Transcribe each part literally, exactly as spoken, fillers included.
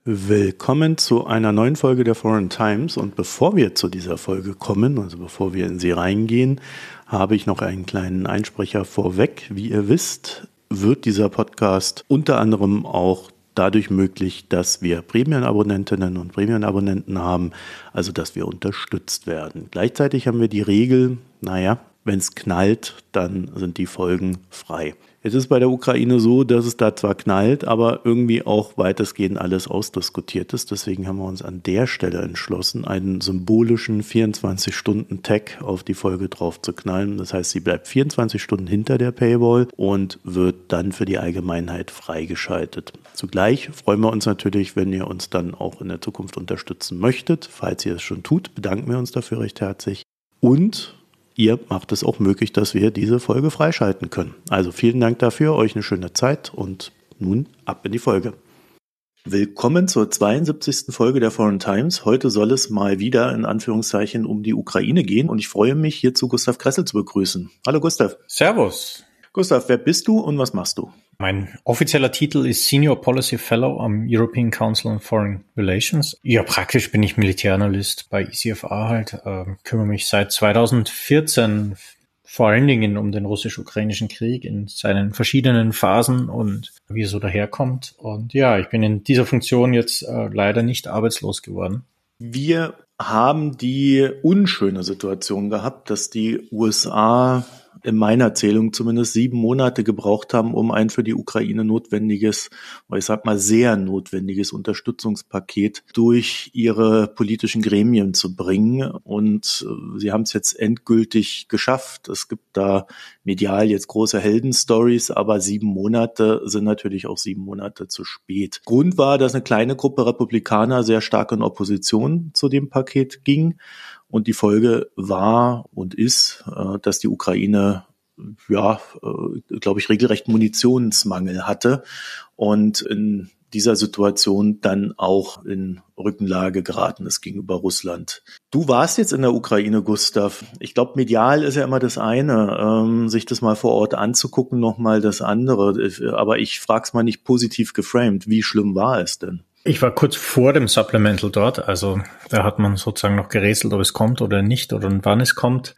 Willkommen zu einer neuen Folge der Foreign Times, und bevor wir zu dieser Folge kommen, also bevor wir in sie reingehen, habe ich noch einen kleinen Einsprecher vorweg. Wie ihr wisst, wird dieser Podcast unter anderem auch dadurch möglich, dass wir Premium-Abonnentinnen und Premium-Abonnenten haben, also dass wir unterstützt werden. Gleichzeitig haben wir die Regel, naja, wenn es knallt, dann sind die Folgen frei. Es ist bei der Ukraine so, dass es da zwar knallt, aber irgendwie auch weitestgehend alles ausdiskutiert ist. Deswegen haben wir uns an der Stelle entschlossen, einen symbolischen vierundzwanzig-Stunden-Tag auf die Folge drauf zu knallen. Das heißt, sie bleibt vierundzwanzig Stunden hinter der Paywall und wird dann für die Allgemeinheit freigeschaltet. Zugleich freuen wir uns natürlich, wenn ihr uns dann auch in der Zukunft unterstützen möchtet. Falls ihr es schon tut, bedanken wir uns dafür recht herzlich. Und ihr macht es auch möglich, dass wir diese Folge freischalten können. Also vielen Dank dafür, euch eine schöne Zeit und nun ab in die Folge. Willkommen zur zweiundsiebzigsten Folge der Foreign Times. Heute soll es mal wieder in Anführungszeichen um die Ukraine gehen und ich freue mich, hierzu Gustav Kressel zu begrüßen. Hallo Gustav. Servus. Gustav, wer bist du und was machst du? Mein offizieller Titel ist Senior Policy Fellow am European Council on Foreign Relations. Ja, praktisch bin ich Militäranalyst bei E C F A halt, äh, kümmere mich seit zweitausendvierzehn vor allen Dingen um den russisch-ukrainischen Krieg in seinen verschiedenen Phasen und wie er so daherkommt. Und ja, ich bin in dieser Funktion jetzt äh, leider nicht arbeitslos geworden. Wir haben die unschöne Situation gehabt, dass die U S A in meiner Zählung zumindest sieben Monate gebraucht haben, um ein für die Ukraine notwendiges, oder ich sag mal sehr notwendiges Unterstützungspaket durch ihre politischen Gremien zu bringen. Und sie haben es jetzt endgültig geschafft. Es gibt da medial jetzt große Heldenstories, aber sieben Monate sind natürlich auch sieben Monate zu spät. Grund war, dass eine kleine Gruppe Republikaner sehr stark in Opposition zu dem Paket ging. Und die Folge war und ist, dass die Ukraine, ja, glaube ich, regelrecht Munitionsmangel hatte und in dieser Situation dann auch in Rückenlage geraten ist gegenüber Russland. Du warst jetzt in der Ukraine, Gustav. Ich glaube, medial ist ja immer das eine, ähm, sich das mal vor Ort anzugucken, nochmal das andere. Aber ich frage es mal nicht positiv geframed. Wie schlimm war es denn? Ich war kurz vor dem Supplemental dort, also da hat man sozusagen noch gerätselt, ob es kommt oder nicht oder wann es kommt.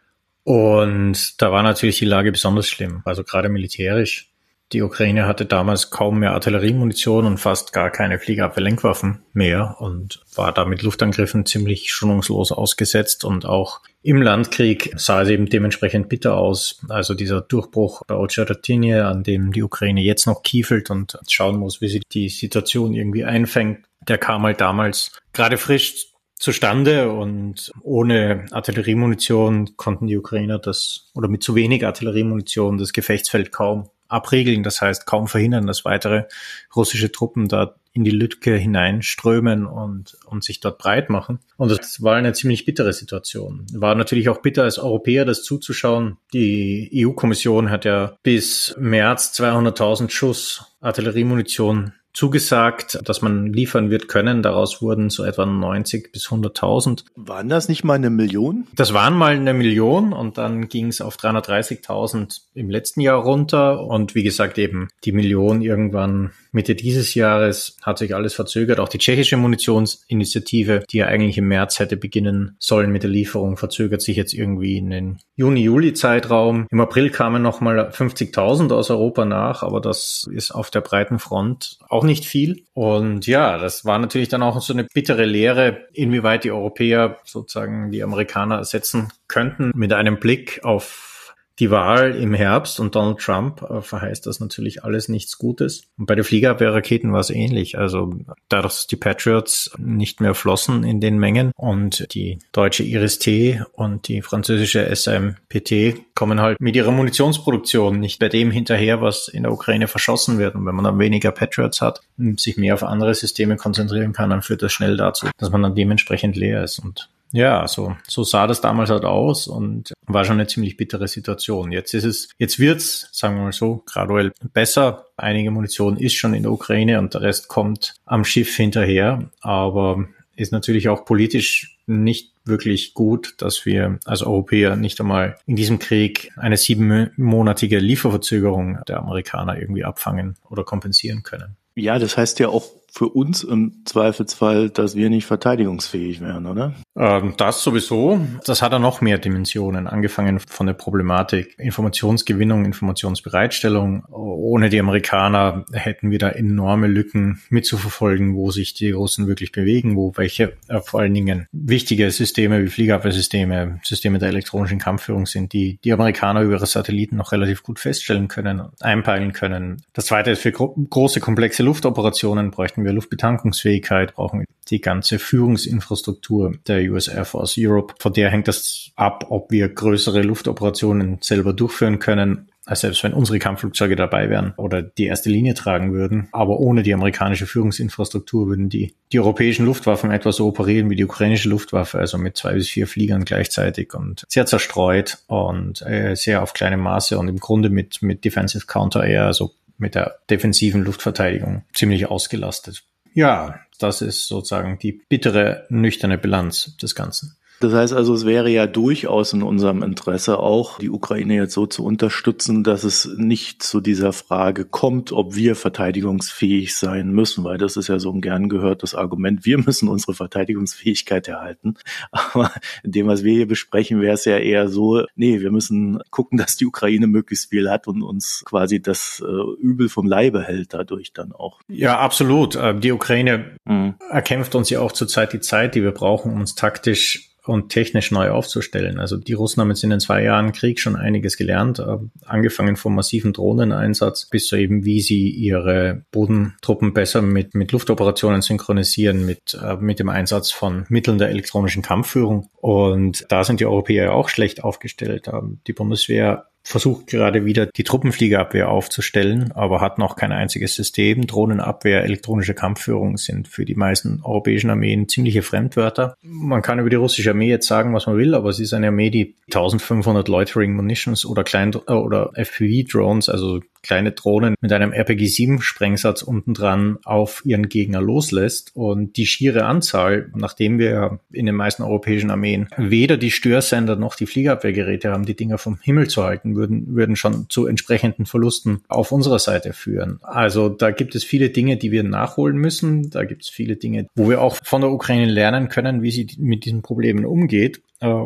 Und da war natürlich die Lage besonders schlimm, also gerade militärisch. Die Ukraine hatte damals kaum mehr Artilleriemunition und fast gar keine Fliegerabwehrlenkwaffen mehr und war da mit Luftangriffen ziemlich schonungslos ausgesetzt. Und auch im Landkrieg sah es eben dementsprechend bitter aus. Also dieser Durchbruch bei Ochertynje, an dem die Ukraine jetzt noch kiefelt und schauen muss, wie sie die Situation irgendwie einfängt, der kam halt damals gerade frisch zustande und ohne Artilleriemunition konnten die Ukrainer das, oder mit zu wenig Artilleriemunition, das Gefechtsfeld kaum abregeln, das heißt kaum verhindern, dass weitere russische Truppen da in die Lücke hineinströmen und, und sich dort breit machen. Und das war eine ziemlich bittere Situation. War natürlich auch bitter als Europäer, das zuzuschauen. Die E U-Kommission hat ja bis März zweihunderttausend Schuss Artilleriemunition zugesagt, dass man liefern wird können. Daraus wurden so etwa neunzig bis hunderttausend. Waren das nicht mal eine Million? Das waren mal eine Million und dann ging es auf dreihundertdreißigtausend im letzten Jahr runter. Und wie gesagt, eben die Million irgendwann Mitte dieses Jahres hat sich alles verzögert. Auch die tschechische Munitionsinitiative, die ja eigentlich im März hätte beginnen sollen mit der Lieferung, verzögert sich jetzt irgendwie in den Juni-Juli-Zeitraum. Im April kamen nochmal fünfzigtausend aus Europa nach, aber das ist auf der breiten Front auch nicht viel. Und ja, das war natürlich dann auch so eine bittere Lehre, inwieweit die Europäer sozusagen die Amerikaner ersetzen könnten. Mit einem Blick auf die Wahl im Herbst und Donald Trump äh, verheißt das natürlich alles nichts Gutes. Und bei den Fliegerabwehrraketen war es ähnlich. Also dadurch, dass die Patriots nicht mehr flossen in den Mengen und die deutsche Iris-T und die französische S M P T kommen halt mit ihrer Munitionsproduktion nicht bei dem hinterher, was in der Ukraine verschossen wird. Und wenn man dann weniger Patriots hat und sich mehr auf andere Systeme konzentrieren kann, dann führt das schnell dazu, dass man dann dementsprechend leer ist. Und ja, so, so sah das damals halt aus und war schon eine ziemlich bittere Situation. Jetzt ist es, jetzt wird's, sagen wir mal so, graduell besser. Einige Munition ist schon in der Ukraine und der Rest kommt am Schiff hinterher. Aber ist natürlich auch politisch nicht wirklich gut, dass wir als Europäer nicht einmal in diesem Krieg eine siebenmonatige Lieferverzögerung der Amerikaner irgendwie abfangen oder kompensieren können. Ja, das heißt ja auch für uns im Zweifelsfall, dass wir nicht verteidigungsfähig wären, oder? Ähm, das sowieso. Das hat ja noch mehr Dimensionen, angefangen von der Problematik Informationsgewinnung, Informationsbereitstellung. Ohne die Amerikaner hätten wir da enorme Lücken mitzuverfolgen, wo sich die Russen wirklich bewegen, wo welche äh, vor allen Dingen wichtige Systeme wie Fliegerabwehrsysteme, Systeme der elektronischen Kampfführung sind, die die Amerikaner über ihre Satelliten noch relativ gut feststellen können, einpeilen können. Das zweite ist, für gro- große, komplexe Luftoperationen bräuchten wir Luftbetankungsfähigkeit, brauchen wir die ganze Führungsinfrastruktur der U S Air Force Europe. Von der hängt das ab, ob wir größere Luftoperationen selber durchführen können, als selbst wenn unsere Kampfflugzeuge dabei wären oder die erste Linie tragen würden. Aber ohne die amerikanische Führungsinfrastruktur würden die, die europäischen Luftwaffen etwa so operieren wie die ukrainische Luftwaffe, also mit zwei bis vier Fliegern gleichzeitig und sehr zerstreut und äh, sehr auf kleine Maße und im Grunde mit, mit Defensive Counter Air, also mit der defensiven Luftverteidigung, ziemlich ausgelastet. Ja, das ist sozusagen die bittere, nüchterne Bilanz des Ganzen. Das heißt also, es wäre ja durchaus in unserem Interesse auch, die Ukraine jetzt so zu unterstützen, dass es nicht zu dieser Frage kommt, ob wir verteidigungsfähig sein müssen, weil das ist ja so ein gern gehörtes Argument, wir müssen unsere Verteidigungsfähigkeit erhalten. Aber in dem, was wir hier besprechen, wäre es ja eher so, nee, wir müssen gucken, dass die Ukraine möglichst viel hat und uns quasi das äh, Übel vom Leibe hält dadurch dann auch. Ja, absolut. Die Ukraine mhm. erkämpft uns ja auch zurzeit die Zeit, die wir brauchen, um uns taktisch und technisch neu aufzustellen. Also die Russen haben jetzt in den zwei Jahren Krieg schon einiges gelernt, äh, angefangen vom massiven Drohneneinsatz bis zu eben, wie sie ihre Bodentruppen besser mit mit Luftoperationen synchronisieren, mit äh, mit dem Einsatz von Mitteln der elektronischen Kampfführung. Und da sind die Europäer ja auch schlecht aufgestellt. Äh, die Bundeswehr versucht gerade wieder die Truppenfliegerabwehr aufzustellen, aber hat noch kein einziges System. Drohnenabwehr, elektronische Kampfführung sind für die meisten europäischen Armeen ziemliche Fremdwörter. Man kann über die russische Armee jetzt sagen, was man will, aber es ist eine Armee, die eintausendfünfhundert Loitering Munitions oder Klein oder F P V-Drones, also kleine Drohnen mit einem R P G sieben Sprengsatz unten dran auf ihren Gegner loslässt. Und die schiere Anzahl, nachdem wir in den meisten europäischen Armeen weder die Störsender noch die Fliegerabwehrgeräte haben, die Dinger vom Himmel zu halten, würden, würden schon zu entsprechenden Verlusten auf unserer Seite führen. Also da gibt es viele Dinge, die wir nachholen müssen. Da gibt es viele Dinge, wo wir auch von der Ukraine lernen können, wie sie mit diesen Problemen umgeht.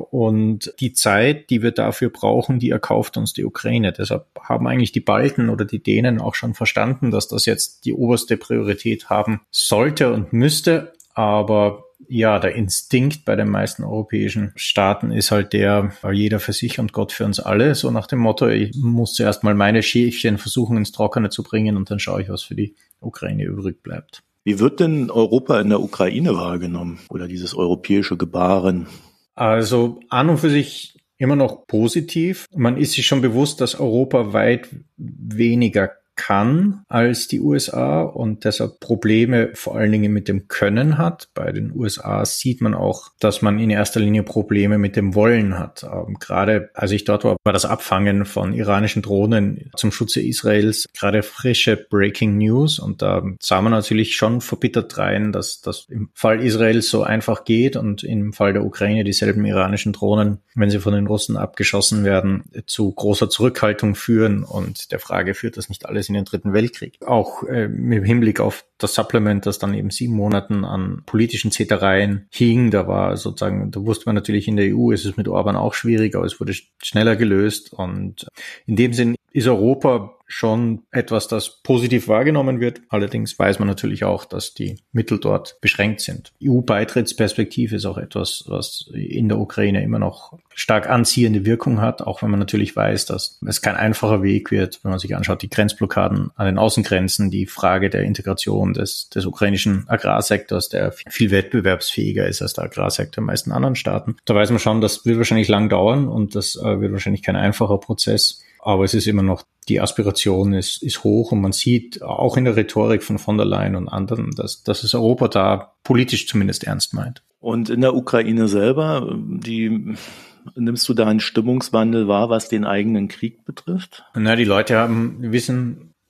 Und die Zeit, die wir dafür brauchen, die erkauft uns die Ukraine. Deshalb haben eigentlich die Balten oder die Dänen auch schon verstanden, dass das jetzt die oberste Priorität haben sollte und müsste. Aber ja, der Instinkt bei den meisten europäischen Staaten ist halt der, jeder für sich und Gott für uns alle. So nach dem Motto, ich muss zuerst mal meine Schäfchen versuchen ins Trockene zu bringen und dann schaue ich, was für die Ukraine übrig bleibt. Wie wird denn Europa in der Ukraine wahrgenommen oder dieses europäische Gebaren? Also an und für sich immer noch positiv. Man ist sich schon bewusst, dass Europa weit weniger kann als die U S A und deshalb Probleme vor allen Dingen mit dem Können hat. Bei den U S A sieht man auch, dass man in erster Linie Probleme mit dem Wollen hat. Ähm, gerade als ich dort war, war das Abfangen von iranischen Drohnen zum Schutze Israels gerade frische Breaking News und da sah man natürlich schon verbittert rein, dass das im Fall Israels so einfach geht und im Fall der Ukraine dieselben iranischen Drohnen, wenn sie von den Russen abgeschossen werden, zu großer Zurückhaltung führen und der Frage, führt das nicht alles in den Dritten Weltkrieg. Auch äh, im Hinblick auf das Supplement, das dann eben sieben Monaten an politischen Zetereien hing, da war sozusagen, da wusste man natürlich in der E U, ist es mit Orban auch schwierig, aber es wurde schneller gelöst und in dem Sinn ist Europa schon etwas, das positiv wahrgenommen wird. Allerdings weiß man natürlich auch, dass die Mittel dort beschränkt sind. E U-Beitrittsperspektive ist auch etwas, was in der Ukraine immer noch stark anziehende Wirkung hat, auch wenn man natürlich weiß, dass es kein einfacher Weg wird, wenn man sich anschaut, die Grenzblockaden an den Außengrenzen, die Frage der Integration des, des ukrainischen Agrarsektors, der viel wettbewerbsfähiger ist als der Agrarsektor in den meisten anderen Staaten. Da weiß man schon, das wird wahrscheinlich lang dauern und das äh, wird wahrscheinlich kein einfacher Prozess. Aber es ist immer noch, die Aspiration ist, ist hoch und man sieht auch in der Rhetorik von von der Leyen und anderen, dass, dass es Europa da politisch zumindest ernst meint. Und in der Ukraine selber, die, nimmst du da einen Stimmungswandel wahr, was den eigenen Krieg betrifft? Na, die Leute haben, wissen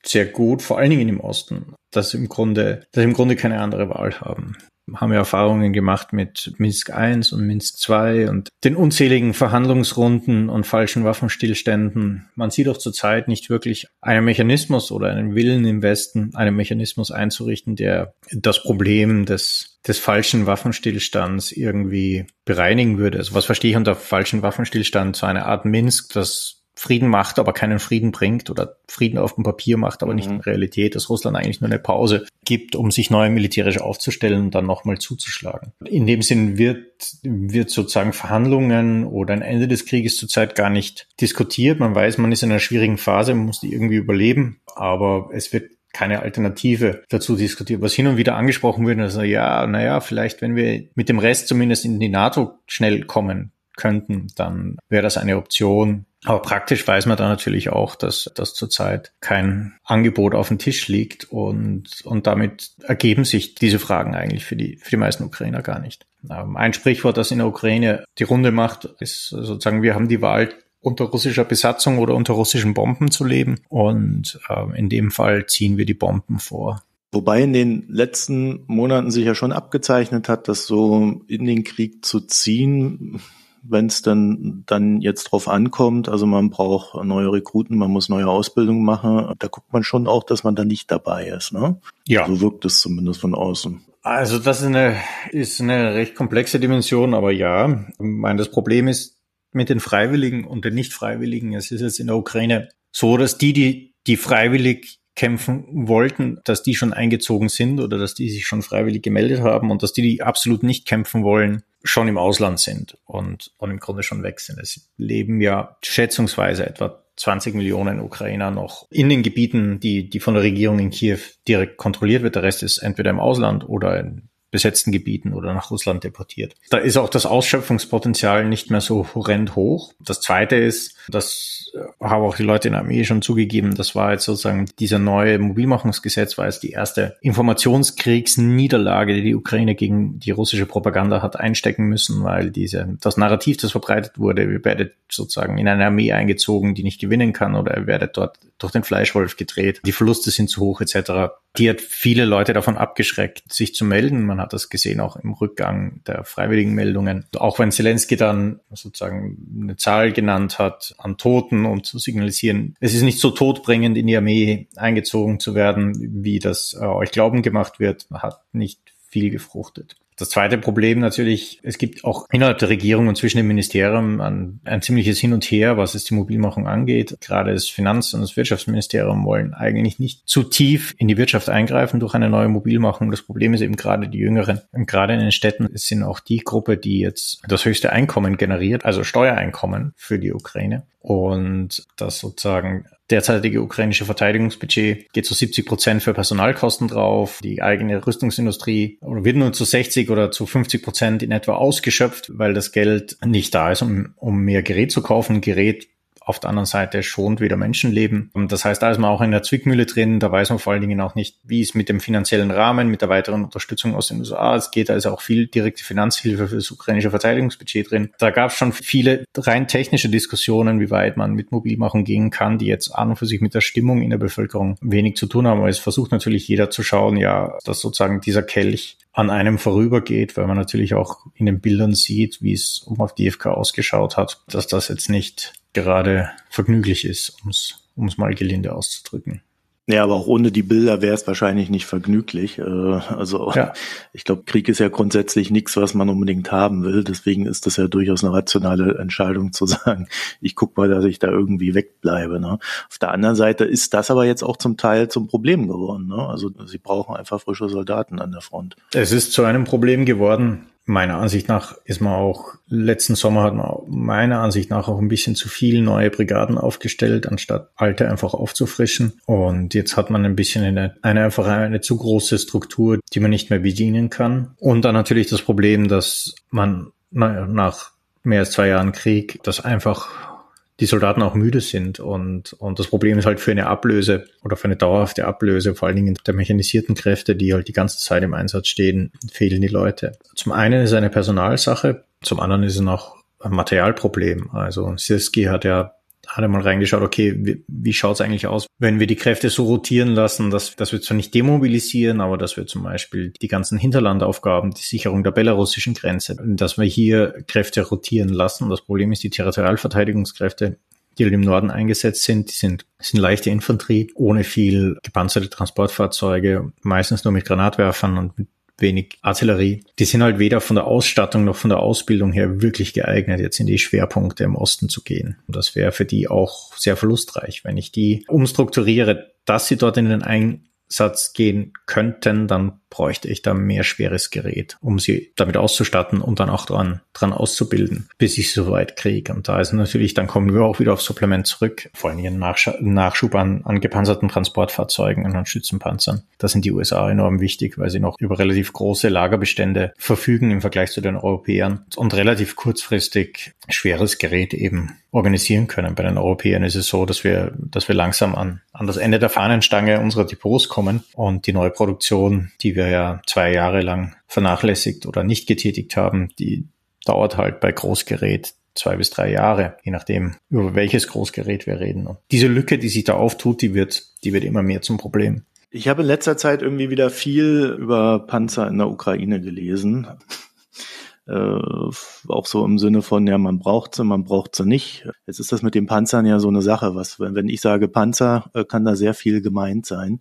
sehr gut, vor allen Dingen im Osten, dass im Grunde, dass im Grunde keine andere Wahl haben. Haben wir Erfahrungen gemacht mit Minsk eins und Minsk zwei und den unzähligen Verhandlungsrunden und falschen Waffenstillständen. Man sieht auch zurzeit nicht wirklich einen Mechanismus oder einen Willen im Westen, einen Mechanismus einzurichten, der das Problem des, des falschen Waffenstillstands irgendwie bereinigen würde. Also was verstehe ich unter falschen Waffenstillstand? So eine Art Minsk, das Frieden macht, aber keinen Frieden bringt oder Frieden auf dem Papier macht, aber nicht in Realität, dass Russland eigentlich nur eine Pause gibt, um sich neu militärisch aufzustellen und dann nochmal zuzuschlagen. In dem Sinn wird, wird sozusagen Verhandlungen oder ein Ende des Krieges zurzeit gar nicht diskutiert. Man weiß, man ist in einer schwierigen Phase, man muss die irgendwie überleben, aber es wird keine Alternative dazu diskutiert. Was hin und wieder angesprochen wird, also ja, naja, vielleicht wenn wir mit dem Rest zumindest in die NATO schnell kommen könnten, dann wäre das eine Option. Aber praktisch weiß man da natürlich auch, dass, dass zurzeit kein Angebot auf dem Tisch liegt und, und damit ergeben sich diese Fragen eigentlich für die, für die meisten Ukrainer gar nicht. Ein Sprichwort, das in der Ukraine die Runde macht, ist sozusagen, wir haben die Wahl, unter russischer Besatzung oder unter russischen Bomben zu leben und äh, in dem Fall ziehen wir die Bomben vor. Wobei in den letzten Monaten sich ja schon abgezeichnet hat, dass so in den Krieg zu ziehen, wenn es dann dann jetzt drauf ankommt, also man braucht neue Rekruten, man muss neue Ausbildung machen, da guckt man schon auch, dass man da nicht dabei ist, ne? Ja. So wirkt es zumindest von außen. Also das ist eine, ist eine recht komplexe Dimension, aber ja, ich meine, das Problem ist mit den Freiwilligen und den Nicht-Freiwilligen. Es ist jetzt in der Ukraine so, dass die, die, die freiwillig kämpfen wollten, dass die schon eingezogen sind oder dass die sich schon freiwillig gemeldet haben und dass die, die absolut nicht kämpfen wollen, schon im Ausland sind und, und im Grunde schon weg sind. Es leben ja schätzungsweise etwa zwanzig Millionen Ukrainer noch in den Gebieten, die, die von der Regierung in Kiew direkt kontrolliert wird. Der Rest ist entweder im Ausland oder in besetzten Gebieten oder nach Russland deportiert. Da ist auch das Ausschöpfungspotenzial nicht mehr so horrend hoch. Das Zweite ist, das haben auch die Leute in der Armee schon zugegeben, das war jetzt sozusagen dieser neue Mobilmachungsgesetz, war jetzt die erste Informationskriegsniederlage, die die Ukraine gegen die russische Propaganda hat einstecken müssen, weil diese das Narrativ, das verbreitet wurde, ihr werdet sozusagen in eine Armee eingezogen, die nicht gewinnen kann oder ihr werdet dort durch den Fleischwolf gedreht, die Verluste sind zu hoch et cetera. Die hat viele Leute davon abgeschreckt, sich zu melden. Man hat das gesehen auch im Rückgang der freiwilligen Meldungen. Auch wenn Zelensky dann sozusagen eine Zahl genannt hat an Toten, um zu signalisieren, es ist nicht so todbringend, in die Armee eingezogen zu werden, wie das äh, euch glauben gemacht wird, hat nicht viel gefruchtet. Das zweite Problem natürlich, es gibt auch innerhalb der Regierung und zwischen den Ministerien ein, ein ziemliches Hin und Her, was es die Mobilmachung angeht. Gerade das Finanz- und das Wirtschaftsministerium wollen eigentlich nicht zu tief in die Wirtschaft eingreifen durch eine neue Mobilmachung. Das Problem ist eben gerade die Jüngeren. Und gerade in den Städten sind auch die Gruppe, die jetzt das höchste Einkommen generiert, also Steuereinkommen für die Ukraine. Und das sozusagen derzeitige ukrainische Verteidigungsbudget geht zu siebzig Prozent für Personalkosten drauf. Die eigene Rüstungsindustrie wird nur zu sechzig oder zu fünfzig Prozent in etwa ausgeschöpft, weil das Geld nicht da ist, um, um mehr Gerät zu kaufen. Gerät auf der anderen Seite schont wieder Menschenleben. Das heißt, da ist man auch in der Zwickmühle drin. Da weiß man vor allen Dingen auch nicht, wie es mit dem finanziellen Rahmen, mit der weiteren Unterstützung aus den U S A es geht. Da ist auch viel direkte Finanzhilfe für das ukrainische Verteidigungsbudget drin. Da gab es schon viele rein technische Diskussionen, wie weit man mit Mobilmachung gehen kann, die jetzt an und für sich mit der Stimmung in der Bevölkerung wenig zu tun haben. Aber es versucht natürlich jeder zu schauen, ja, dass sozusagen dieser Kelch an einem vorübergeht, weil man natürlich auch in den Bildern sieht, wie es um auf die F K ausgeschaut hat, dass das jetzt nicht gerade vergnüglich ist, um es um es mal gelinde auszudrücken. Ja, aber auch ohne die Bilder wäre es wahrscheinlich nicht vergnüglich. Also ja. Ich glaube, Krieg ist ja grundsätzlich nichts, was man unbedingt haben will. Deswegen ist das ja durchaus eine rationale Entscheidung zu sagen, ich gucke mal, dass ich da irgendwie wegbleibe. Ne? Auf der anderen Seite ist das aber jetzt auch zum Teil zum Problem geworden. Ne? Also sie brauchen einfach frische Soldaten an der Front. Es ist zu einem Problem geworden. Meiner Ansicht nach ist man auch, letzten Sommer hat man meiner Ansicht nach auch ein bisschen zu viel neue Brigaden aufgestellt, anstatt alte einfach aufzufrischen. Und jetzt hat man ein bisschen eine, eine einfach eine zu große Struktur, die man nicht mehr bedienen kann. Und dann natürlich das Problem, dass man naja, nach mehr als zwei Jahren Krieg, dass einfach die Soldaten auch müde sind und und das Problem ist halt für eine Ablöse oder für eine dauerhafte Ablöse, vor allen Dingen der mechanisierten Kräfte, die halt die ganze Zeit im Einsatz stehen, fehlen die Leute. Zum einen ist es eine Personalsache, zum anderen ist es noch ein Materialproblem. Also Syrskyi hat ja hat er mal reingeschaut, okay, wie, wie schaut es eigentlich aus, wenn wir die Kräfte so rotieren lassen, dass, dass wir zwar nicht demobilisieren, aber dass wir zum Beispiel die ganzen Hinterlandaufgaben, die Sicherung der belarussischen Grenze, dass wir hier Kräfte rotieren lassen. Das Problem ist, die Territorialverteidigungskräfte, die im Norden eingesetzt sind, die sind, sind leichte Infanterie, ohne viel gepanzerte Transportfahrzeuge, meistens nur mit Granatwerfern und mit wenig Artillerie. Die sind halt weder von der Ausstattung noch von der Ausbildung her wirklich geeignet, jetzt in die Schwerpunkte im Osten zu gehen. Und das wäre für die auch sehr verlustreich. Wenn ich die umstrukturiere, dass sie dort in den Einsatz gehen könnten, dann bräuchte ich da mehr schweres Gerät, um sie damit auszustatten und dann auch dran, dran auszubilden, bis ich sie so weit kriege. Und da ist natürlich, dann kommen wir auch wieder auf Supplement zurück, vor allem einen Nachsch- Nachschub an, an gepanzerten Transportfahrzeugen und an Schützenpanzern. Da sind die U S A enorm wichtig, weil sie noch über relativ große Lagerbestände verfügen im Vergleich zu den Europäern und relativ kurzfristig schweres Gerät eben organisieren können. Bei den Europäern ist es so, dass wir, dass wir langsam an, an das Ende der Fahnenstange unserer Depots kommen und die neue Produktion, die wir ja zwei Jahre lang vernachlässigt oder nicht getätigt haben, die dauert halt bei Großgerät zwei bis drei Jahre, je nachdem, über welches Großgerät wir reden. Und diese Lücke, die sich da auftut, die wird, die wird immer mehr zum Problem. Ich habe in letzter Zeit irgendwie wieder viel über Panzer in der Ukraine gelesen. Äh, auch so im Sinne von, ja, man braucht sie, man braucht sie nicht. Jetzt ist das mit den Panzern ja so eine Sache, was, wenn, wenn ich sage Panzer, äh, kann da sehr viel gemeint sein.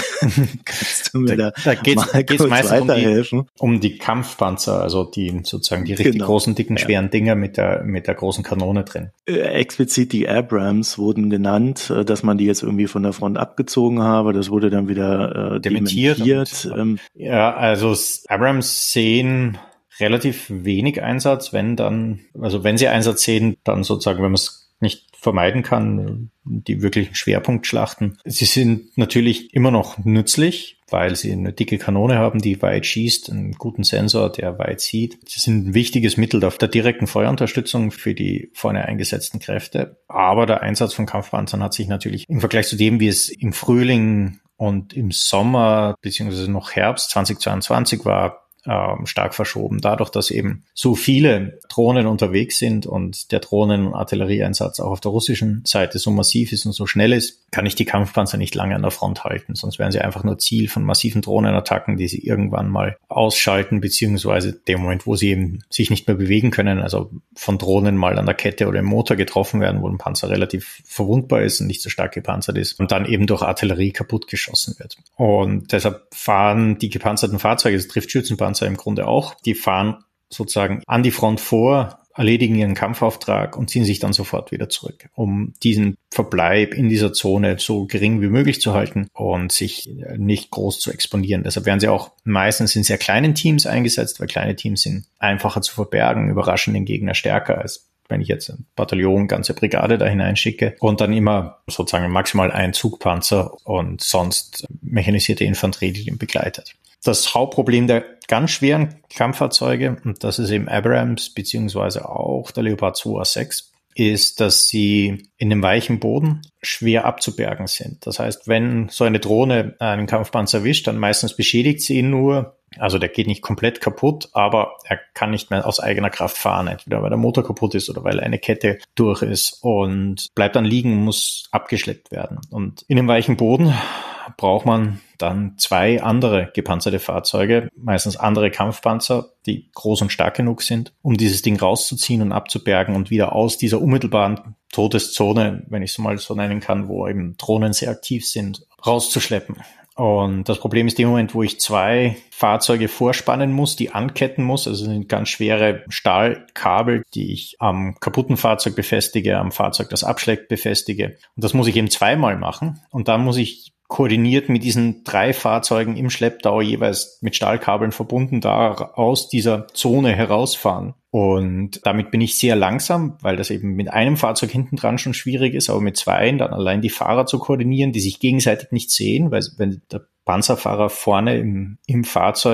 Kannst du mir da, da, da geht's, mal geht's kurz meistens weiterhelfen? Um die, um die Kampfpanzer, also die sozusagen die richtig Genau. großen, dicken, Ja. schweren Dinger mit der, mit der großen Kanone drin. Äh, explizit die Abrams wurden genannt, äh, dass man die jetzt irgendwie von der Front abgezogen habe. Das wurde dann wieder äh, Dementiert. dementiert. Und, Ähm, ja, also Abrams sehen relativ wenig Einsatz, wenn dann, also wenn sie Einsatz sehen, dann sozusagen, wenn man es nicht vermeiden kann, die wirklichen Schwerpunktschlachten. Sie sind natürlich immer noch nützlich, weil sie eine dicke Kanone haben, die weit schießt, einen guten Sensor, der weit sieht. Sie sind ein wichtiges Mittel der direkten Feuerunterstützung für die vorne eingesetzten Kräfte. Aber der Einsatz von Kampfpanzern hat sich natürlich im Vergleich zu dem, wie es im Frühling und im Sommer beziehungsweise noch Herbst zweitausendzweiundzwanzig war, ähm, stark verschoben. Dadurch, dass eben so viele Drohnen unterwegs sind und der Drohnen- und Artillerieeinsatz auch auf der russischen Seite so massiv ist und so schnell ist, kann ich die Kampfpanzer nicht lange an der Front halten. Sonst wären sie einfach nur Ziel von massiven Drohnenattacken, die sie irgendwann mal ausschalten, beziehungsweise dem Moment, wo sie eben sich nicht mehr bewegen können, also von Drohnen mal an der Kette oder im Motor getroffen werden, wo ein Panzer relativ verwundbar ist und nicht so stark gepanzert ist und dann eben durch Artillerie kaputtgeschossen wird. Und deshalb fahren die gepanzerten Fahrzeuge, das trifft Schützenpanzer im Grunde auch, die fahren sozusagen an die Front vor, erledigen ihren Kampfauftrag und ziehen sich dann sofort wieder zurück, um diesen Verbleib in dieser Zone so gering wie möglich zu halten und sich nicht groß zu exponieren. Deshalb werden sie auch meistens in sehr kleinen Teams eingesetzt, weil kleine Teams sind einfacher zu verbergen, überraschen den Gegner stärker als wenn ich jetzt ein Bataillon, ganze Brigade da hineinschicke und dann immer sozusagen maximal ein Zugpanzer und sonst mechanisierte Infanterie, die den begleitet. Das Hauptproblem der ganz schweren Kampffahrzeuge, und das ist eben Abrams beziehungsweise auch der Leopard zwei A sechs, ist, dass sie in dem weichen Boden schwer abzubergen sind. Das heißt, wenn so eine Drohne einen Kampfpanzer erwischt, dann meistens beschädigt sie ihn nur. Also der geht nicht komplett kaputt, aber er kann nicht mehr aus eigener Kraft fahren, entweder weil der Motor kaputt ist oder weil eine Kette durch ist und bleibt dann liegen, muss abgeschleppt werden. Und in dem weichen Boden braucht man dann zwei andere gepanzerte Fahrzeuge, meistens andere Kampfpanzer, die groß und stark genug sind, um dieses Ding rauszuziehen und abzubergen und wieder aus dieser unmittelbaren Todeszone, wenn ich es mal so nennen kann, wo eben Drohnen sehr aktiv sind, rauszuschleppen. Und das Problem ist, im Moment, wo ich zwei Fahrzeuge vorspannen muss, die anketten muss, also sind ganz schwere Stahlkabel, die ich am kaputten Fahrzeug befestige, am Fahrzeug, das abschlägt, befestige. Und das muss ich eben zweimal machen. Und dann muss ich koordiniert mit diesen drei Fahrzeugen im Schlepptau jeweils mit Stahlkabeln verbunden da aus dieser Zone herausfahren. Und damit bin ich sehr langsam, weil das eben mit einem Fahrzeug hinten dran schon schwierig ist, aber mit zweien dann allein die Fahrer zu koordinieren, die sich gegenseitig nicht sehen, weil wenn der Panzerfahrer vorne im, im Fahrzeug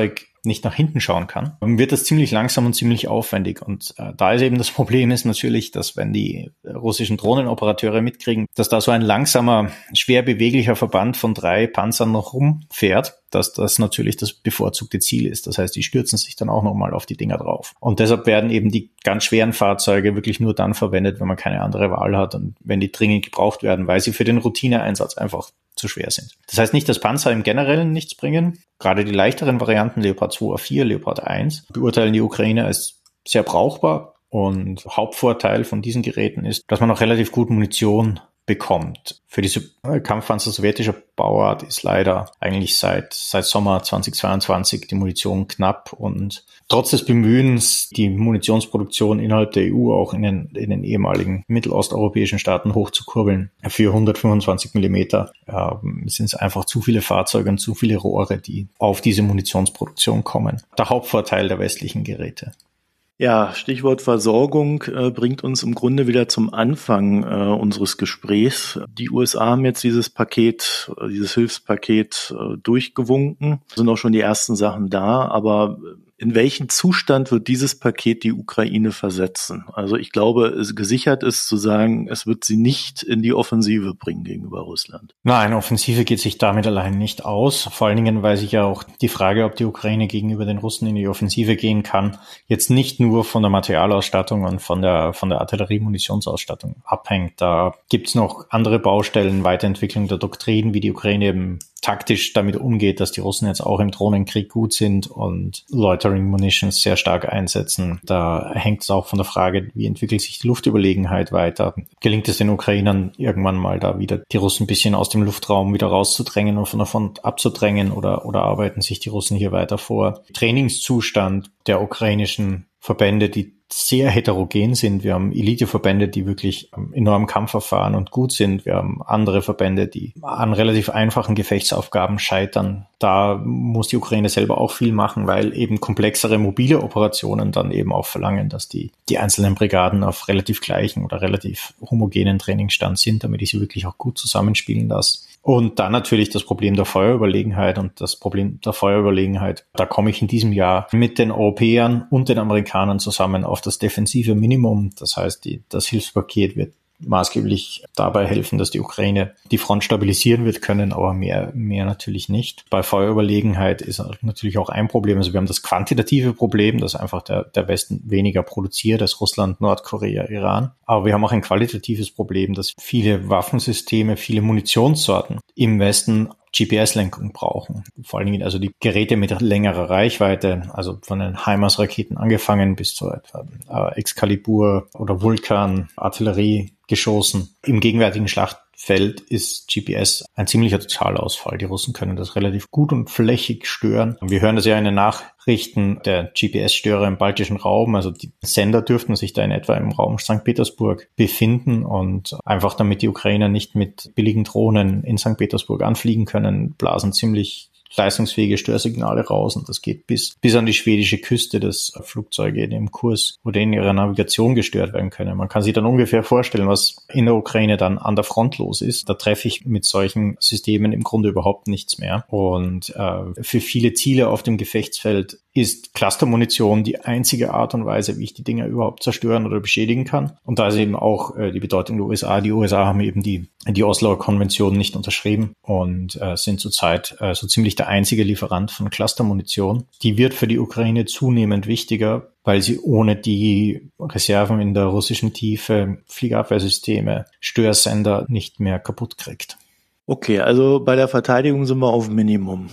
nicht nach hinten schauen kann, dann wird das ziemlich langsam und ziemlich aufwendig. Und äh, da ist eben das Problem ist natürlich, dass wenn die russischen Drohnenoperateure mitkriegen, dass da so ein langsamer, schwer beweglicher Verband von drei Panzern noch rumfährt, dass das natürlich das bevorzugte Ziel ist. Das heißt, die stürzen sich dann auch nochmal auf die Dinger drauf. Und deshalb werden eben die ganz schweren Fahrzeuge wirklich nur dann verwendet, wenn man keine andere Wahl hat und wenn die dringend gebraucht werden, weil sie für den Routineeinsatz einfach zu schwer sind. Das heißt nicht, dass Panzer im Generellen nichts bringen. Gerade die leichteren Varianten, Leopard zwei A vier, Leopard eins, beurteilen die Ukrainer als sehr brauchbar. Und Hauptvorteil von diesen Geräten ist, dass man auch relativ gut Munition bekommt. Für diese Kampfpanzer sowjetischer Bauart ist leider eigentlich seit seit Sommer zweitausendzweiundzwanzig die Munition knapp und trotz des Bemühens, die Munitionsproduktion innerhalb der E U auch in den, in den ehemaligen mittelosteuropäischen Staaten hochzukurbeln, für hundertfünfundzwanzig Millimeter äh, sind es einfach zu viele Fahrzeuge und zu viele Rohre, die auf diese Munitionsproduktion kommen. Der Hauptvorteil der westlichen Geräte. Ja, Stichwort Versorgung äh, bringt uns im Grunde wieder zum Anfang äh, unseres Gesprächs. Die U S A haben jetzt dieses Paket, äh, dieses Hilfspaket äh, durchgewunken, sind auch schon die ersten Sachen da, aber in welchen Zustand wird dieses Paket die Ukraine versetzen? Also ich glaube, es gesichert ist zu sagen, es wird sie nicht in die Offensive bringen gegenüber Russland. Nein, Offensive geht sich damit allein nicht aus. Vor allen Dingen, weil sich ja auch die Frage, ob die Ukraine gegenüber den Russen in die Offensive gehen kann, jetzt nicht nur von der Materialausstattung und von der von der Artilleriemunitionsausstattung abhängt. Da gibt's noch andere Baustellen, Weiterentwicklung der Doktrin, wie die Ukraine eben taktisch damit umgeht, dass die Russen jetzt auch im Drohnenkrieg gut sind und Loitering Munitions sehr stark einsetzen. Da hängt es auch von der Frage, wie entwickelt sich die Luftüberlegenheit weiter? Gelingt es den Ukrainern irgendwann mal da wieder die Russen ein bisschen aus dem Luftraum wieder rauszudrängen und von der Front abzudrängen oder, oder arbeiten sich die Russen hier weiter vor? Trainingszustand der ukrainischen Verbände, die sehr heterogen sind. Wir haben Eliteverbände, die wirklich enorm Kampf erfahren und gut sind. Wir haben andere Verbände, die an relativ einfachen Gefechtsaufgaben scheitern. Da muss die Ukraine selber auch viel machen, weil eben komplexere mobile Operationen dann eben auch verlangen, dass die, die einzelnen Brigaden auf relativ gleichen oder relativ homogenen Trainingsstand sind, damit ich sie wirklich auch gut zusammenspielen lasse. Und dann natürlich das Problem der Feuerüberlegenheit und das Problem der Feuerüberlegenheit. Da komme ich in diesem Jahr mit den Europäern und den Amerikanern zusammen auf das defensive Minimum. Das heißt, die, das Hilfspaket wird maßgeblich dabei helfen, dass die Ukraine die Front stabilisieren wird können, aber mehr, mehr natürlich nicht. Bei Feuerüberlegenheit ist natürlich auch ein Problem. Also wir haben das quantitative Problem, dass einfach der, der Westen weniger produziert als Russland, Nordkorea, Iran. Aber wir haben auch ein qualitatives Problem, dass viele Waffensysteme, viele Munitionssorten im Westen G P S-Lenkung brauchen. Vor allen Dingen also die Geräte mit längerer Reichweite, also von den HIMARS-Raketen angefangen bis zu etwa äh, Excalibur oder Vulkan, Artilleriegeschossen. Im gegenwärtigen Schlachtfeld ist G P S ein ziemlicher Totalausfall. Die Russen können das relativ gut und flächig stören. Wir hören das ja in den Nachrichten der G P S-Störer im baltischen Raum. Also die Sender dürften sich da in etwa im Raum Sankt Petersburg befinden und einfach damit die Ukrainer nicht mit billigen Drohnen in Sankt Petersburg anfliegen können, blasen ziemlich leistungsfähige Störsignale raus und das geht bis bis an die schwedische Küste, dass Flugzeuge in ihrem Kurs oder in ihrer Navigation gestört werden können. Man kann sich dann ungefähr vorstellen, was in der Ukraine dann an der Front los ist. Da treffe ich mit solchen Systemen im Grunde überhaupt nichts mehr. Und äh, für viele Ziele auf dem Gefechtsfeld ist Clustermunition die einzige Art und Weise, wie ich die Dinger überhaupt zerstören oder beschädigen kann. Und da ist eben auch äh, die Bedeutung der U S A. Die U S A haben eben die die Osloer Konvention nicht unterschrieben und äh, sind zurzeit äh, so ziemlich der einzige Lieferant von Clustermunition. Die wird für die Ukraine zunehmend wichtiger, weil sie ohne die Reserven in der russischen Tiefe, Fliegerabwehrsysteme, Störsender nicht mehr kaputt kriegt. Okay, also bei der Verteidigung sind wir auf Minimum.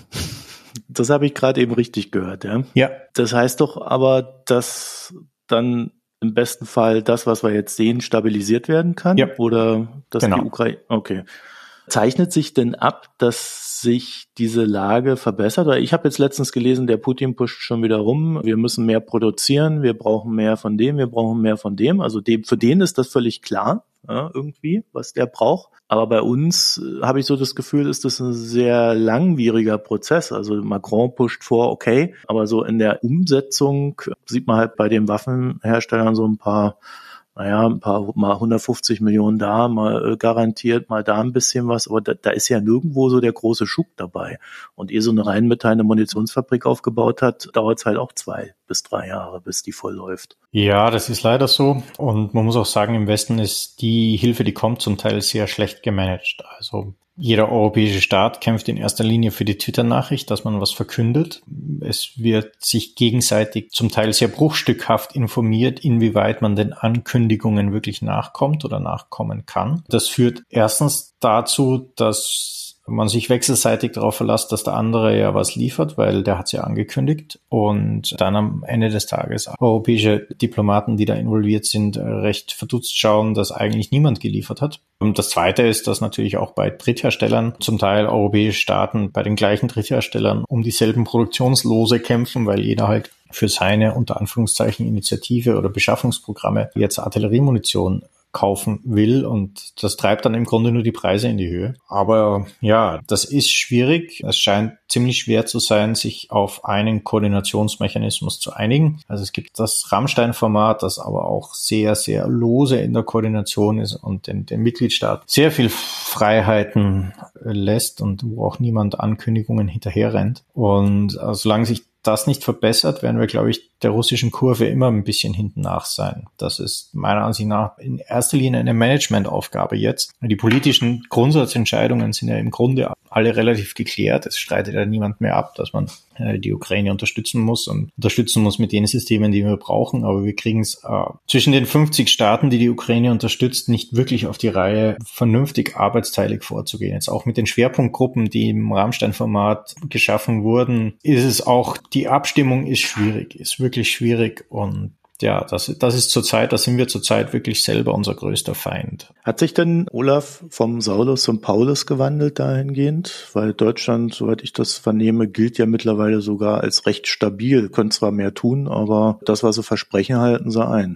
Das habe ich gerade eben richtig gehört, ja? Ja. Das heißt doch aber, dass dann im besten Fall das, was wir jetzt sehen, stabilisiert werden kann? Ja. Oder dass genau. die Ukraine, okay. Zeichnet sich denn ab, dass sich diese Lage verbessert? Weil ich habe jetzt letztens gelesen, der Putin pusht schon wieder rum, wir müssen mehr produzieren, wir brauchen mehr von dem, wir brauchen mehr von dem. Also dem, für den ist das völlig klar, ja, irgendwie, was der braucht. Aber bei uns äh, habe ich so das Gefühl, ist das ein sehr langwieriger Prozess. Also Macron pusht vor, okay, aber so in der Umsetzung sieht man halt bei den Waffenherstellern so ein paar naja, ein paar, mal hundertfünfzig Millionen da, mal garantiert, mal da ein bisschen was, aber da, da ist ja nirgendwo so der große Schub dabei. Und ehe so eine rheinmetallene Munitionsfabrik aufgebaut hat, dauert es halt auch zwei bis drei Jahre, bis die voll läuft. Ja, das ist leider so. Und man muss auch sagen, im Westen ist die Hilfe, die kommt, zum Teil sehr schlecht gemanagt. Also jeder europäische Staat kämpft in erster Linie für die Twitter-Nachricht, dass man was verkündet. Es wird sich gegenseitig zum Teil sehr bruchstückhaft informiert, inwieweit man den Ankündigungen wirklich nachkommt oder nachkommen kann. Das führt erstens dazu, dass man sich wechselseitig darauf verlässt, dass der andere ja was liefert, weil der hat es ja angekündigt. Und dann am Ende des Tages europäische Diplomaten, die da involviert sind, recht verdutzt schauen, dass eigentlich niemand geliefert hat. Und das Zweite ist, dass natürlich auch bei Drittherstellern, zum Teil europäische Staaten, bei den gleichen Drittherstellern um dieselben Produktionslose kämpfen, weil jeder halt für seine, unter Anführungszeichen, Initiative oder Beschaffungsprogramme jetzt Artilleriemunition kaufen will, und das treibt dann im Grunde nur die Preise in die Höhe. Aber ja, das ist schwierig. Es scheint ziemlich schwer zu sein, sich auf einen Koordinationsmechanismus zu einigen. Also es gibt das Rammstein-Format, das aber auch sehr, sehr lose in der Koordination ist und den, den Mitgliedstaat sehr viel Freiheiten lässt und wo auch niemand Ankündigungen hinterherrennt. Und äh, solange sich das nicht verbessert, werden wir, glaube ich, der russischen Kurve immer ein bisschen hinten nach sein. Das ist meiner Ansicht nach in erster Linie eine Managementaufgabe jetzt. Die politischen Grundsatzentscheidungen sind ja im Grunde alle relativ geklärt. Es streitet ja niemand mehr ab, dass man äh, die Ukraine unterstützen muss und unterstützen muss mit den Systemen, die wir brauchen. Aber wir kriegen es äh, zwischen den fünfzig Staaten, die die Ukraine unterstützt, nicht wirklich auf die Reihe, vernünftig arbeitsteilig vorzugehen. Jetzt auch mit den Schwerpunktgruppen, die im Rammstein-Format geschaffen wurden, ist es auch, die Abstimmung ist schwierig, ist wirklich schwierig, und ja, das, das ist zurzeit, da sind wir zurzeit wirklich selber unser größter Feind. Hat sich denn Olaf vom Saulus zum Paulus gewandelt dahingehend? Weil Deutschland, soweit ich das vernehme, gilt ja mittlerweile sogar als recht stabil, können zwar mehr tun, aber das, was sie versprechen, halten sie ein.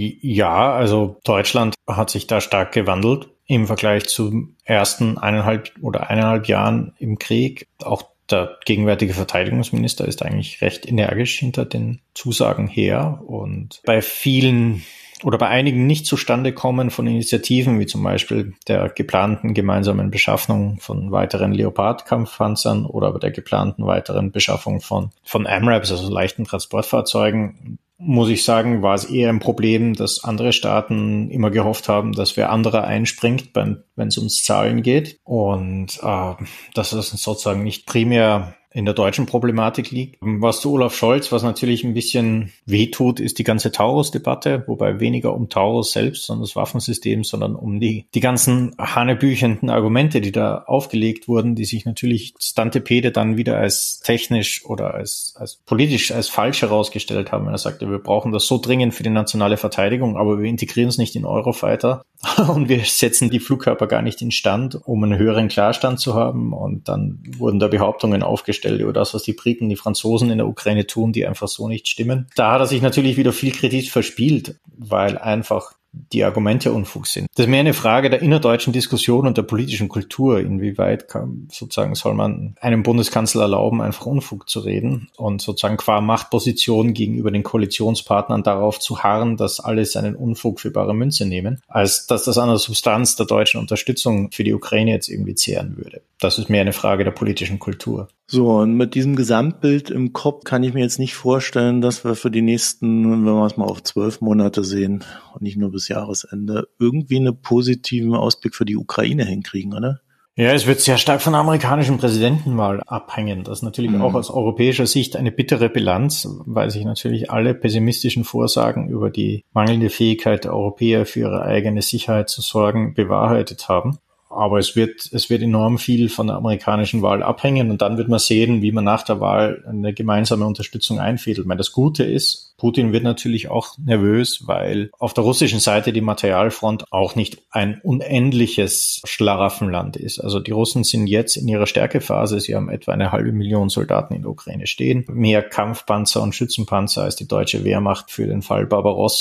Ja, also Deutschland hat sich da stark gewandelt im Vergleich zum ersten eineinhalb oder eineinhalb Jahren im Krieg. Auch der gegenwärtige Verteidigungsminister ist eigentlich recht energisch hinter den Zusagen her, und bei vielen oder bei einigen nicht zustande kommen von Initiativen, wie zum Beispiel der geplanten gemeinsamen Beschaffung von weiteren Leopard-Kampfpanzern oder der geplanten weiteren Beschaffung von, von A M R A Ps, also leichten Transportfahrzeugen, muss ich sagen, war es eher ein Problem, dass andere Staaten immer gehofft haben, dass wer anderer einspringt, wenn es ums Zahlen geht, und äh, dass das sozusagen nicht primär in der deutschen Problematik liegt. Was zu Olaf Scholz, was natürlich ein bisschen wehtut, ist die ganze Taurus-Debatte, wobei weniger um Taurus selbst, sondern das Waffensystem, sondern um die die ganzen hanebüchenden Argumente, die da aufgelegt wurden, die sich natürlich Stantepede dann wieder als technisch oder als als politisch als falsch herausgestellt haben, wenn er sagte, wir brauchen das so dringend für die nationale Verteidigung, aber wir integrieren es nicht in Eurofighter und wir setzen die Flugkörper gar nicht instand, um einen höheren Klarstand zu haben. Und dann wurden da Behauptungen aufgestellt über das, was die Briten, die Franzosen in der Ukraine tun, die einfach so nicht stimmen. Da hat er sich natürlich wieder viel Kredit verspielt, weil einfach die Argumente Unfug sind. Das ist mehr eine Frage der innerdeutschen Diskussion und der politischen Kultur. Inwieweit kann, sozusagen soll man einem Bundeskanzler erlauben, einfach Unfug zu reden und sozusagen qua Machtposition gegenüber den Koalitionspartnern darauf zu harren, dass alle seinen Unfug für bare Münze nehmen, als dass das an der Substanz der deutschen Unterstützung für die Ukraine jetzt irgendwie zehren würde. Das ist mehr eine Frage der politischen Kultur. So, und mit diesem Gesamtbild im Kopf kann ich mir jetzt nicht vorstellen, dass wir für die nächsten, wenn wir es mal auf zwölf Monate sehen und nicht nur bis Jahresende, irgendwie einen positiven Ausblick für die Ukraine hinkriegen, oder? Ja, es wird sehr stark von der amerikanischen Präsidentenwahl abhängen. Das ist natürlich mhm. auch aus europäischer Sicht eine bittere Bilanz, weil sich natürlich alle pessimistischen Vorsagen über die mangelnde Fähigkeit der Europäer für ihre eigene Sicherheit zu sorgen bewahrheitet haben. Aber es wird, es wird enorm viel von der amerikanischen Wahl abhängen, und dann wird man sehen, wie man nach der Wahl eine gemeinsame Unterstützung einfädelt. Ich meine, das Gute ist, Putin wird natürlich auch nervös, weil auf der russischen Seite die Materialfront auch nicht ein unendliches Schlaraffenland ist. Also die Russen sind jetzt in ihrer Stärkephase. Sie haben etwa eine halbe Million Soldaten in der Ukraine stehen. Mehr Kampfpanzer und Schützenpanzer als die deutsche Wehrmacht für den Fall Barbarossa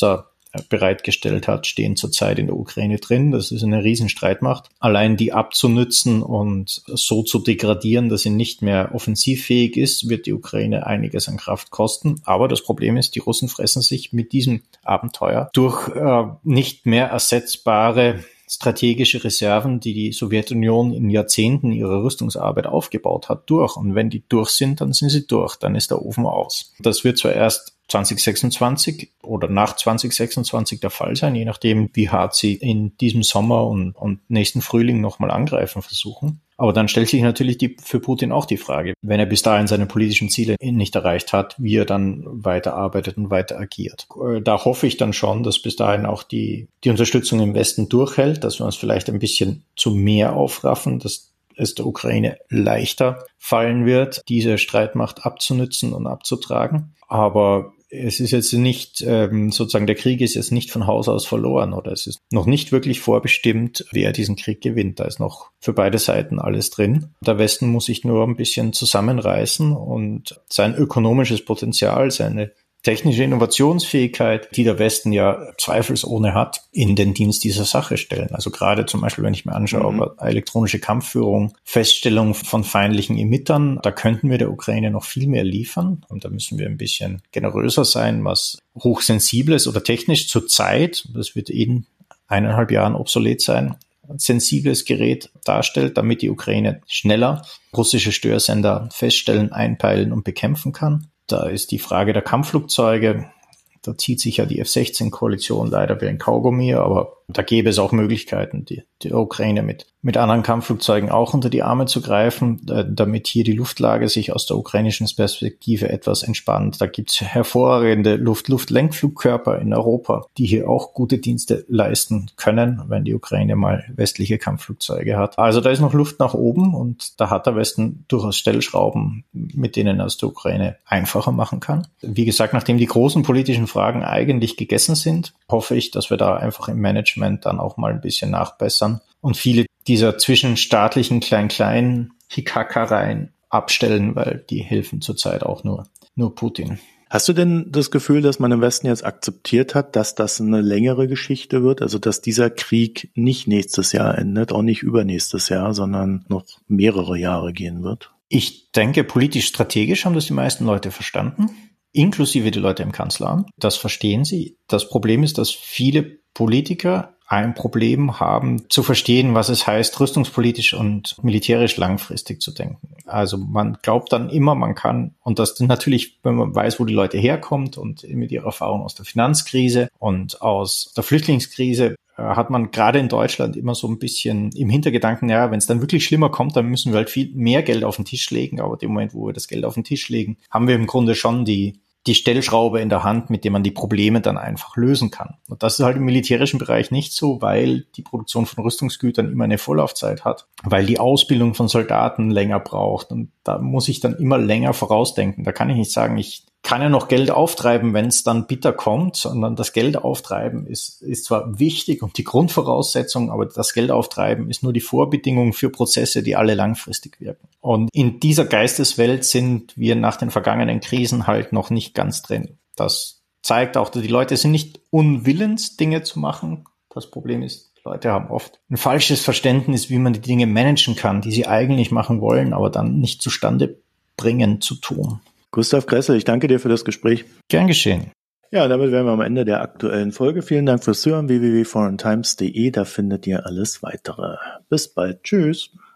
bereitgestellt hat, stehen zurzeit in der Ukraine drin. Das ist eine riesen Streitmacht. Allein die abzunützen und so zu degradieren, dass sie nicht mehr offensivfähig ist, wird die Ukraine einiges an Kraft kosten. Aber das Problem ist, die Russen fressen sich mit diesem Abenteuer durch äh, nicht mehr ersetzbare strategische Reserven, die die Sowjetunion in Jahrzehnten ihrer Rüstungsarbeit aufgebaut hat, durch. Und wenn die durch sind, dann sind sie durch. Dann ist der Ofen aus. Das wird zwar erst zwanzig sechsundzwanzig oder nach zwanzig sechsundzwanzig der Fall sein, je nachdem, wie hart sie in diesem Sommer und, und nächsten Frühling nochmal angreifen versuchen. Aber dann stellt sich natürlich die, für Putin auch die Frage, wenn er bis dahin seine politischen Ziele nicht erreicht hat, wie er dann weiterarbeitet und weiter agiert. Da hoffe ich dann schon, dass bis dahin auch die, die Unterstützung im Westen durchhält, dass wir uns vielleicht ein bisschen zu mehr aufraffen, dass es der Ukraine leichter fallen wird, diese Streitmacht abzunützen und abzutragen. Aber es ist jetzt nicht, ähm, sozusagen der Krieg ist jetzt nicht von Haus aus verloren oder es ist noch nicht wirklich vorbestimmt, wer diesen Krieg gewinnt. Da ist noch für beide Seiten alles drin. Der Westen muss sich nur ein bisschen zusammenreißen und sein ökonomisches Potenzial, seine technische Innovationsfähigkeit, die der Westen ja zweifelsohne hat, in den Dienst dieser Sache stellen. Also gerade zum Beispiel, wenn ich mir anschaue, mhm. elektronische Kampfführung, Feststellung von feindlichen Emittern, da könnten wir der Ukraine noch viel mehr liefern. Und da müssen wir ein bisschen generöser sein, was hochsensibles oder technisch zur Zeit, das wird in eineinhalb Jahren obsolet sein, sensibles Gerät darstellt, damit die Ukraine schneller russische Störsender feststellen, einpeilen und bekämpfen kann. Da ist die Frage der Kampfflugzeuge. Da zieht sich ja die F sechzehn Koalition leider wie ein Kaugummi, aber da gäbe es auch Möglichkeiten, die, die Ukraine mit, mit anderen Kampfflugzeugen auch unter die Arme zu greifen, äh, damit hier die Luftlage sich aus der ukrainischen Perspektive etwas entspannt. Da gibt es hervorragende Luft-Luft-Lenkflugkörper in Europa, die hier auch gute Dienste leisten können, wenn die Ukraine mal westliche Kampfflugzeuge hat. Also da ist noch Luft nach oben und da hat der Westen durchaus Stellschrauben, mit denen er es der Ukraine einfacher machen kann. Wie gesagt, nachdem die großen politischen Fragen eigentlich gegessen sind, hoffe ich, dass wir da einfach im Management dann auch mal ein bisschen nachbessern und viele dieser zwischenstaatlichen klein-kleinen Hikackereien abstellen, weil die helfen zurzeit auch nur, nur Putin. Hast du denn das Gefühl, dass man im Westen jetzt akzeptiert hat, dass das eine längere Geschichte wird? Also, dass dieser Krieg nicht nächstes Jahr endet, auch nicht übernächstes Jahr, sondern noch mehrere Jahre gehen wird? Ich denke, politisch-strategisch haben das die meisten Leute verstanden, inklusive die Leute im Kanzleramt. Das verstehen sie. Das Problem ist, dass viele Politiker ein Problem haben, zu verstehen, was es heißt, rüstungspolitisch und militärisch langfristig zu denken. Also man glaubt dann immer, man kann, und das natürlich, wenn man weiß, wo die Leute herkommt und mit ihrer Erfahrung aus der Finanzkrise und aus der Flüchtlingskrise, hat man gerade in Deutschland immer so ein bisschen im Hintergedanken, ja, wenn es dann wirklich schlimmer kommt, dann müssen wir halt viel mehr Geld auf den Tisch legen. Aber im Moment, wo wir das Geld auf den Tisch legen, haben wir im Grunde schon die die Stellschraube in der Hand, mit der man die Probleme dann einfach lösen kann. Und das ist halt im militärischen Bereich nicht so, weil die Produktion von Rüstungsgütern immer eine Vorlaufzeit hat, weil die Ausbildung von Soldaten länger braucht. Und da muss ich dann immer länger vorausdenken. Da kann ich nicht sagen, ich kann ja noch Geld auftreiben, wenn es dann bitter kommt, sondern das Geld auftreiben ist, ist zwar wichtig und die Grundvoraussetzung, aber das Geld auftreiben ist nur die Vorbedingung für Prozesse, die alle langfristig wirken. Und in dieser Geisteswelt sind wir nach den vergangenen Krisen halt noch nicht ganz drin. Das zeigt auch, dass die Leute sind nicht unwillens, Dinge zu machen. Das Problem ist, die Leute haben oft ein falsches Verständnis, wie man die Dinge managen kann, die sie eigentlich machen wollen, aber dann nicht zustande bringen zu tun. Gustav Gressel, ich danke dir für das Gespräch. Gern geschehen. Ja, damit wären wir am Ende der aktuellen Folge. Vielen Dank fürs Zuhören. w w w punkt foreign times punkt d e, da findet ihr alles weitere. Bis bald. Tschüss.